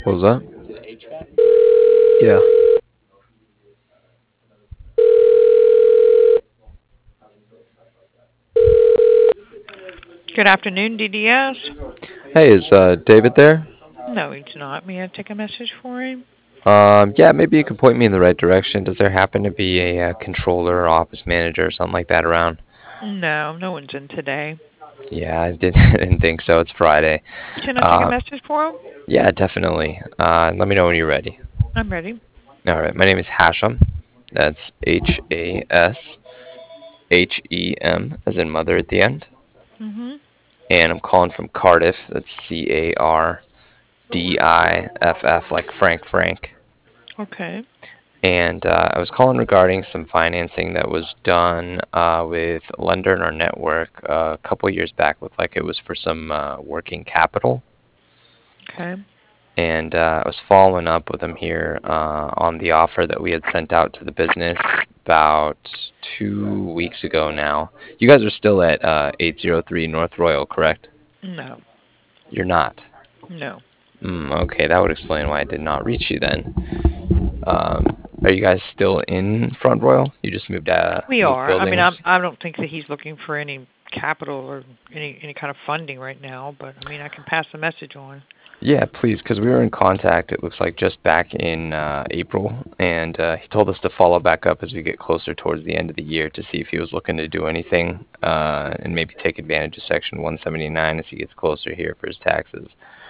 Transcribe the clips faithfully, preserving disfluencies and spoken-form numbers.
What was that? Yeah. Good afternoon, D D S. Hey, is uh, David there? No, he's not. May I take a message for him? Um, yeah, maybe you could point me in the right direction. Does there happen to be a, uh controller or office manager or something like that around? No, no one's in today. Yeah, I didn't, I didn't think so. It's Friday. Can I take a Uh, message for him? yeah, definitely. Uh, let me know when you're ready. I'm ready. All right, my name is Hasham. That's H A S H E M, as in mother at the end. Mhm. And I'm calling from Cardiff. That's C A R D I F F, like Frank Frank. Okay. And uh, I was calling regarding some financing that was done uh, with a lender in our network uh, a couple years back. Looked like it was for some uh, working capital. Okay. And uh, I was following up with them here uh, on the offer that we had sent out to the business about two weeks ago now. You guys are still at uh, eight oh three North Royal, correct? No. You're not. No. Mm, okay, that would explain why I did not reach you then. Um, are you guys still in Front Royal? You just moved uh, We moved are. I mean, buildings? I'm. I don't think that he's looking for any capital or any any kind of funding right now. But I mean, I can pass the message on. Yeah, please, because we were in contact, it looks like just back in uh, April, and uh, he told us to follow back up as we get closer towards the end of the year to see if he was looking to do anything uh, and maybe take advantage of Section one seventy-nine as he gets closer here for his taxes.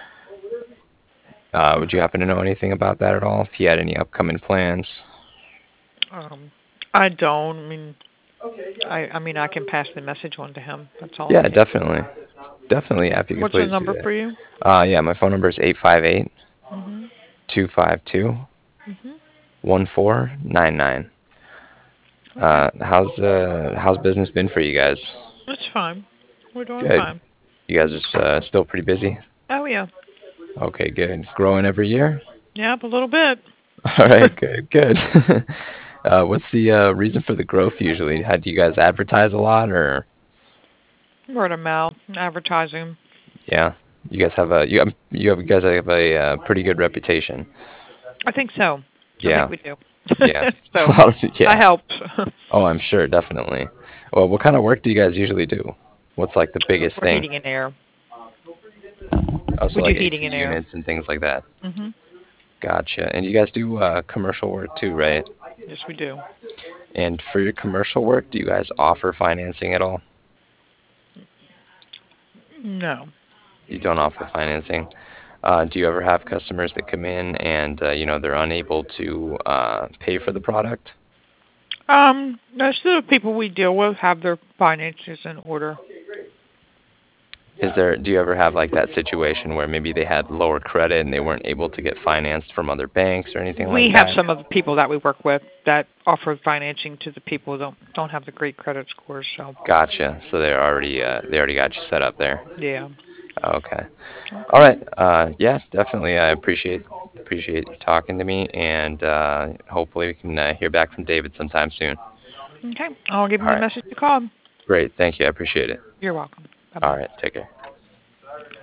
Uh, would you happen to know anything about that at all? If he had any upcoming plans? Um, I don't. I mean, I. I mean, I can pass the message on to him. That's all I Yeah, can. definitely. Definitely, yeah, if you could What's the please do number that. for you? Uh, yeah, my phone number is eight five eight, Mhm. two five two, Mhm. one four nine nine. Okay. Uh, how's uh, how's business been for you guys? That's fine. We're doing Good. fine. You guys are uh, still pretty busy? Oh yeah. Okay, good. Growing every year? Yep, a little bit. All right, good, good. uh, what's the uh, reason for the growth usually? How do you guys advertise a lot, or Word of mouth, advertising. yeah, you guys have a you um, you have you guys have a uh, pretty good reputation. I think so. I Yeah, think we do. yeah, a So lot of I yeah. help. Oh, I'm sure, definitely. Well, what kind of work do you guys usually do? What's like the biggest For thing? heating and air. Also, We do like heating A C and air. units and things like that. Mhm. Gotcha. And you guys do uh, commercial work too, right? Yes, we do. And for your commercial work, do you guys offer financing at all? No. You don't offer financing. Uh, do you ever have customers that come in and uh, you know they're unable to uh, pay for the product? Um, most of the people we deal with have their finances in order. Is there do you ever have like that situation where maybe they had lower credit and they weren't able to get financed from other banks or anything like We have that? some of the people that we work with that offer financing to the people who don't don't have the great credit scores. So Gotcha. So they already uh, they already got you set up there. yeah. Okay. All Okay. right. Uh, yeah, definitely. I appreciate appreciate you talking to me, and uh, hopefully we can uh, hear back from David sometime soon. Okay. I'll give All him the right. message to call him. Great. Thank you. I appreciate it. You're welcome. Bye All bye. right. Take care.